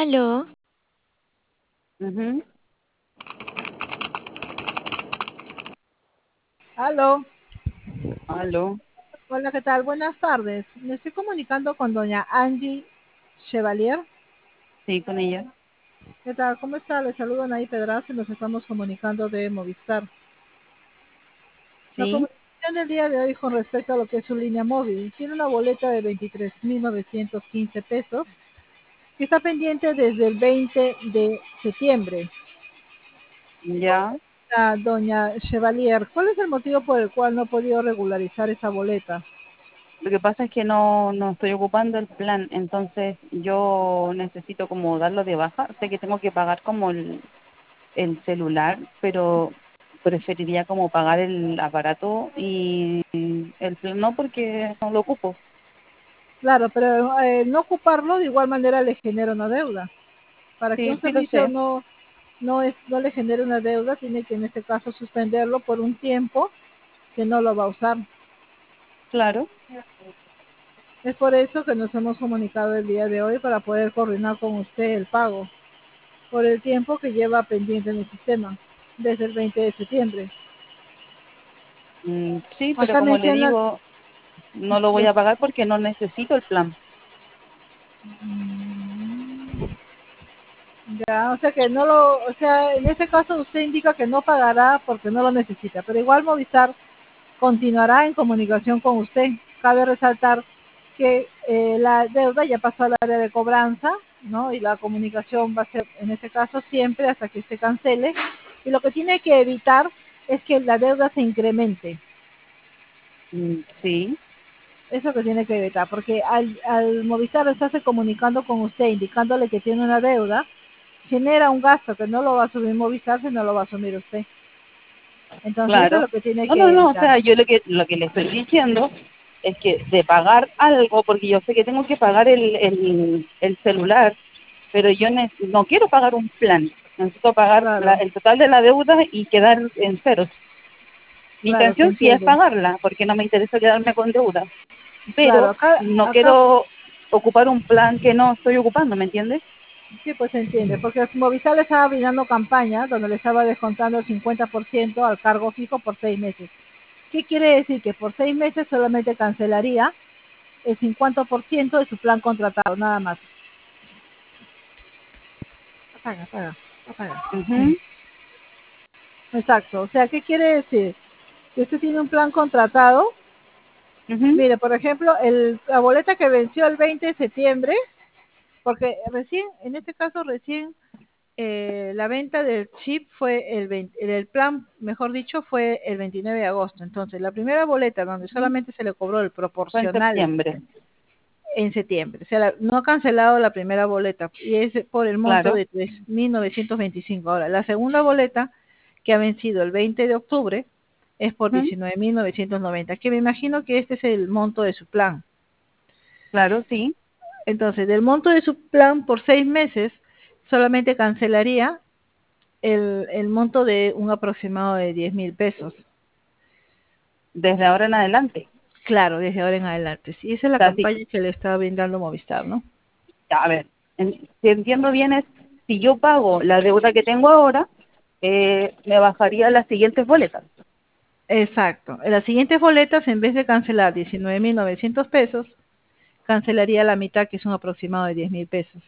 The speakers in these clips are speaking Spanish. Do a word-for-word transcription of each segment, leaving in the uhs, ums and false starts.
Aló, Ujú. Aló, Aló, hola, ¿qué tal? Buenas tardes. Me estoy comunicando con doña Angie Chevalier. sí, con ella. ¿Qué tal? ¿Cómo está? Le saludo Anaí Pedraza y nos estamos comunicando de Movistar. La Sí, comunicación del día de hoy con respecto a lo que es su línea móvil. Tiene una boleta de veintitrés mil novecientos quince pesos que está pendiente desde el veinte de septiembre. ya. Ah, doña Chevalier, ¿cuál es el motivo por el cual no ha podido regularizar esa boleta? Lo que pasa es que no, no estoy ocupando el plan, entonces yo necesito como darlo de baja. Sé que tengo que pagar como el, el celular, pero preferiría como pagar el aparato y el plan no porque no lo ocupo. Claro, pero eh, no ocuparlo de igual manera le genera una deuda. Para que Sí, un sí lo servicio sé, no, no, es, no le genere una deuda, tiene que en este caso suspenderlo por un tiempo que no lo va a usar. claro. Es por eso que nos hemos comunicado el día de hoy para poder coordinar con usted el pago por el tiempo que lleva pendiente en el sistema desde el veinte de septiembre. Mm, sí, pero Acá como le menciona, digo, no lo voy los, a pagar porque no necesito el plan. ya, o sea que no lo, o sea, en este caso usted indica que no pagará porque no lo necesita, pero igual Movistar continuará en comunicación con usted. Cabe resaltar que eh, la deuda ya pasó al área de cobranza, ¿no? Y la comunicación va a ser, en este caso, siempre hasta que se cancele. Y lo que tiene que evitar es que la deuda se incremente. Mm, sí, Eso que tiene que evitar, porque al, al Movistar estarse comunicando con usted, indicándole que tiene una deuda, genera un gasto que no lo va a asumir Movistar, sino lo va a asumir usted. Entonces, eso es claro. lo que tiene No, no, que no, o evitar. sea, yo lo que, lo que le estoy diciendo es que de pagar algo, porque yo sé que tengo que pagar el, el, el celular, pero yo ne- no quiero pagar un plan, necesito pagar la- Claro, el total de la deuda y quedar en ceros. Mi claro, se intención sí es entiende. pagarla, porque no me interesa quedarme con deuda, Claro, pero acá, no acá quiero ocupar un plan que no estoy ocupando, ¿me entiendes? sí, pues se entiende, porque Movistar le estaba brindando campaña donde le estaba descontando el cincuenta por ciento al cargo fijo por seis meses. ¿Qué quiere decir? Que por seis meses solamente cancelaría el cincuenta por ciento de su plan contratado, nada más. Apaga, apaga, apaga. Ujú, Exacto, o sea, ¿qué quiere decir? Que usted tiene un plan contratado. ujú, Mire, por ejemplo, el, la boleta que venció el veinte de septiembre, porque recién, en este caso, recién eh, la venta del chip fue el veinte, el plan, mejor dicho, fue el veintinueve de agosto. Entonces, la primera boleta donde ujú. solamente se le cobró el Fue en proporcional septiembre, en septiembre, o sea, la, no ha cancelado la primera boleta y es por el monto claro. de tres mil novecientos veinticinco. Ahora, la segunda boleta que ha vencido el veinte de octubre es por Ujú, diecinueve mil novecientos noventa, que me imagino que este es el monto de su plan. claro, sí, Entonces, del monto de su plan por seis meses, solamente cancelaría el, el monto de un aproximado de diez mil pesos. desde ahora en adelante. Claro, desde ahora en adelante. Sí, esa es O la sea, sí, campaña que le está brindando Movistar, ¿no? a ver, en- si entiendo bien es, si yo pago la deuda que tengo ahora, eh, me bajaría las siguientes boletas. Exacto. En las siguientes boletas, en vez de cancelar diecinueve mil novecientos pesos, cancelaría la mitad, que es un aproximado de diez mil pesos.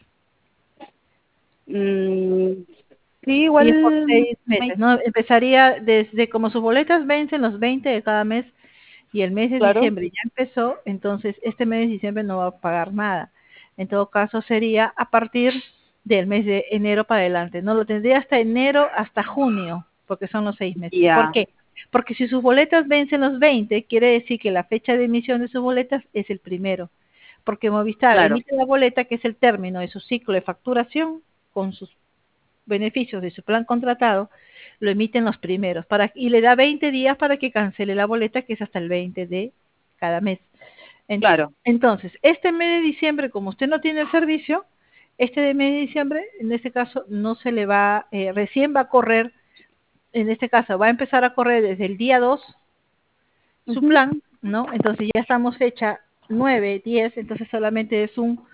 Mm, sí, Y es por igual, seis me- meses, ¿no? Empezaría desde como sus boletas vencen los veinte de cada mes y el mes de claro, diciembre ya empezó, entonces este mes de diciembre no va a pagar nada. En todo caso sería a partir del mes de enero para adelante. No lo tendría hasta enero, hasta junio, porque son los seis meses. ¿Por ya, qué? Porque si sus boletas vencen los veinte, quiere decir que la fecha de emisión de sus boletas es el primero. Porque Movistar claro, emite la boleta, que es el término de su ciclo de facturación, con sus beneficios de su plan contratado, lo emiten los primeros para, y le da veinte días para que cancele la boleta, que es hasta el veinte de cada mes. En- claro, entonces, este mes de diciembre, como usted no tiene el servicio, este de mes de diciembre, en este caso, no se le va, eh, recién va a correr, en este caso, va a empezar a correr desde el día dos su ujú, plan, ¿no? Entonces ya estamos fecha nueve diez, entonces solamente es un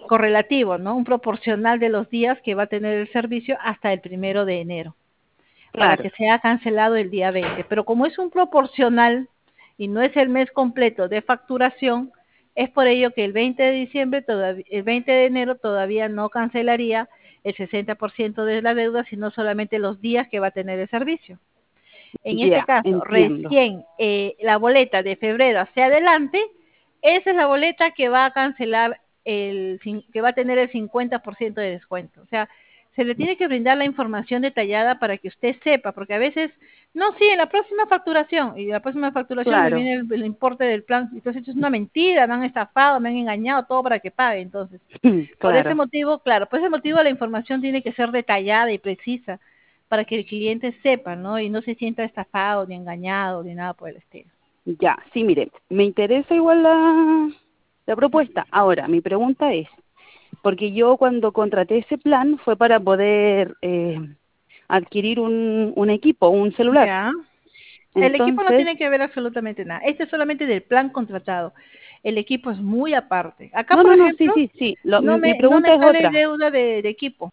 correlativo, ¿no? Un proporcional de los días que va a tener el servicio hasta el primero de enero, para Claro, que sea cancelado el día veinte. Pero como es un proporcional y no es el mes completo de facturación, es por ello que el veinte de diciembre, todavía, el veinte de enero todavía no cancelaría el sesenta por ciento de la deuda, sino solamente los días que va a tener el servicio. En este ya, caso, entiendo. recién eh, la boleta de febrero hacia adelante, esa es la boleta que va a cancelar, el que va a tener el cincuenta por ciento de descuento. O sea, se le tiene que brindar la información detallada para que usted sepa, porque a veces, no, sí, en la próxima facturación, y en la próxima facturación me Claro, viene el, el importe del plan, entonces es una mentira, me han estafado, me han engañado, todo para que pague. Entonces, por ese claro. motivo, claro, por ese motivo la información tiene que ser detallada y precisa para que el cliente sepa, ¿no? Y no se sienta estafado, ni engañado, ni nada por el estilo. Ya, sí, mire, me interesa igual la, la propuesta. Ahora, mi pregunta es, porque yo cuando contraté ese plan fue para poder eh, adquirir un, un equipo, un celular. Ya. El equipo no Entonces, tiene que ver absolutamente nada. Este es solamente del plan contratado. El equipo es muy aparte. Acá, no, por no, no, sí, ejemplo, sí, sí. Lo- no mi me, no pregunta me es sale otra. deuda de, de equipo.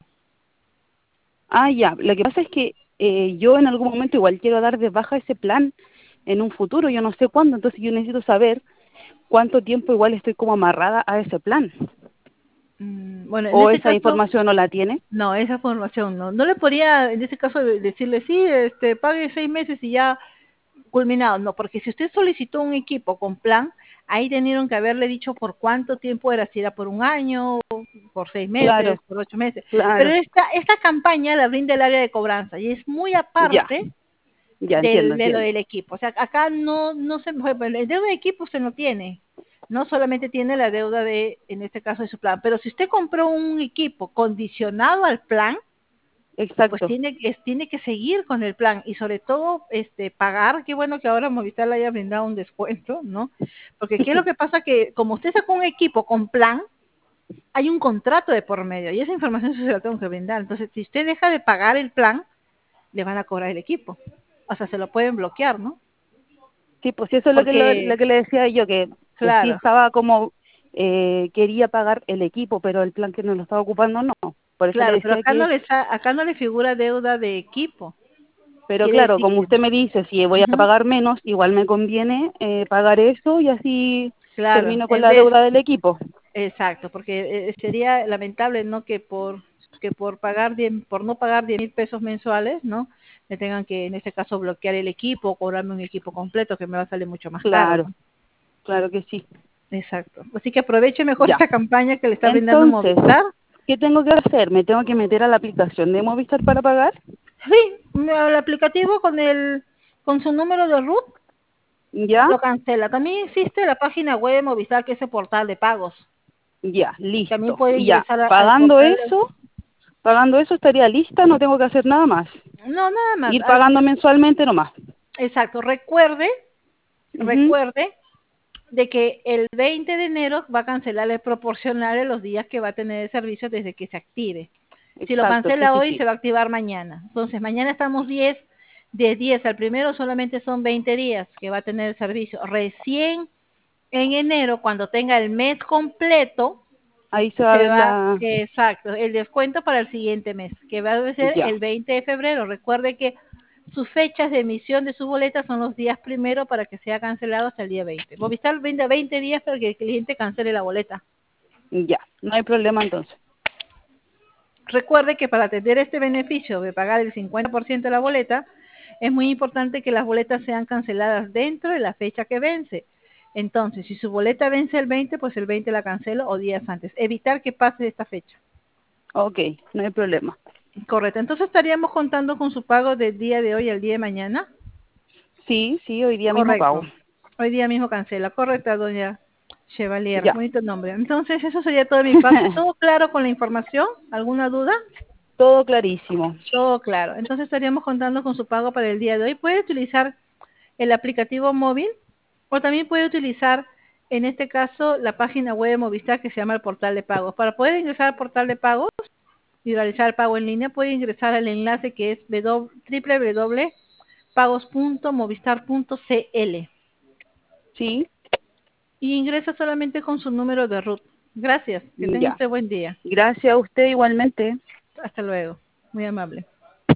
Ah, ya, lo que pasa es que eh, yo en algún momento igual quiero dar de baja ese plan en un futuro, yo no sé cuándo, entonces yo necesito saber cuánto tiempo igual estoy como amarrada a ese plan. Mm, Bueno, en ¿O este esa caso, información no la tiene? no, esa formación no. No le podría, en este caso, de- decirle, sí, este, pague seis meses y ya culminado. No, porque si usted solicitó un equipo con plan, ahí tenieron que haberle dicho por cuánto tiempo era, si era por un año, por seis meses, Claro, por ocho meses. Pero claro. esta, esta campaña la brinda el área de cobranza y es muy Ya, aparte ya entiendo, del, de lo entiendo. del equipo. O sea, acá no, no se, el deuda de equipo usted no tiene. No solamente tiene la deuda de, en este caso, de su plan. Pero si usted compró un equipo condicionado al plan, pues Exacto. tiene, es, tiene que seguir con el plan y sobre todo este pagar, qué bueno que ahora Movistar le haya brindado un descuento, ¿no? Porque qué es lo que pasa que como usted sacó un equipo con plan, hay un contrato de por medio y esa información sí se la tengo que brindar. Entonces, si usted deja de pagar el plan, le van a cobrar el equipo. O sea, se lo pueden bloquear, ¿no? Sí, pues sí, eso es lo que, lo, Porque, lo que le decía yo, que, que sí claro, estaba como, eh, quería pagar el equipo, pero el plan que no lo estaba ocupando no. Por eso le claro, pero decía acá no que, le está, acá no le figura deuda de equipo. pero Quiere claro, decir como que, usted me dice, si voy a uh-huh, pagar menos, igual me conviene eh, pagar eso y así claro, termino con en la vez, deuda del equipo. exacto, porque eh, sería lamentable, ¿no? Que por que por pagar diez por no pagar diez mil pesos mensuales, ¿no? Me tengan que, en este caso, bloquear el equipo o cobrarme un equipo completo que me va a salir mucho más caro, Claro, ¿no? claro que sí. Exacto. Así que aproveche mejor Ya. esta campaña que le está brindando Entonces, Movistar. ¿qué tengo que hacer? ¿Me tengo que meter a la aplicación de Movistar para pagar? Sí, el aplicativo con el con su número de root Ya, lo cancela. También existe la página web de Movistar, que es el portal de pagos. ya, También listo. puede Y ya, ingresar a- al pagando portal de... eso, pagando eso estaría lista, no tengo que hacer nada más. No, nada más. Ir Al- pagando mensualmente nomás. exacto. Recuerde, Ujú, recuerde de que el veinte de enero va a cancelar el proporcional de los días que va a tener el servicio desde que se active. Si lo exacto, sí, cancela sí, hoy, sí. se va a activar mañana. Entonces, mañana estamos diez, de diez al primero solamente son veinte días que va a tener el servicio. Recién en enero, cuando tenga el mes completo, Ahí se va a se ver va, la... exacto, el descuento para el siguiente mes, que va a ser Ya, el veinte de febrero. Recuerde que sus fechas de emisión de su boleta son los días primero para que sea cancelado hasta el día veinte. Movistar brinda veinte días para que el cliente cancele la boleta. ya, no hay problema entonces. Recuerde que para tener este beneficio de pagar el cincuenta por ciento de la boleta, es muy importante que las boletas sean canceladas dentro de la fecha que vence. Entonces, si su boleta vence el veinte, pues el veinte la cancelo o días antes. Evitar que pase esta fecha. Ok, no hay problema. Correcto. Entonces estaríamos contando con su pago del día de hoy al día de mañana. Sí, sí, hoy día mismo pago. Correcto. Hoy día mismo cancela. Correcta, doña Chevalier. Ya. Bonito nombre. Entonces, eso sería todo de mi parte. ¿Todo claro con la información? ¿Alguna duda? Todo clarísimo. Todo claro. Entonces estaríamos contando con su pago para el día de hoy. Puede utilizar el aplicativo móvil o también puede utilizar, en este caso, la página web de Movistar que se llama el portal de pagos. Para poder ingresar al portal de pagos y realizar el pago en línea, puede ingresar al enlace que es w w w punto pagos punto movistar punto c l Sí, y ingresa solamente con su número de root. Gracias, que tenga Ya. usted buen día. Gracias a usted igualmente. Hasta luego. Muy amable.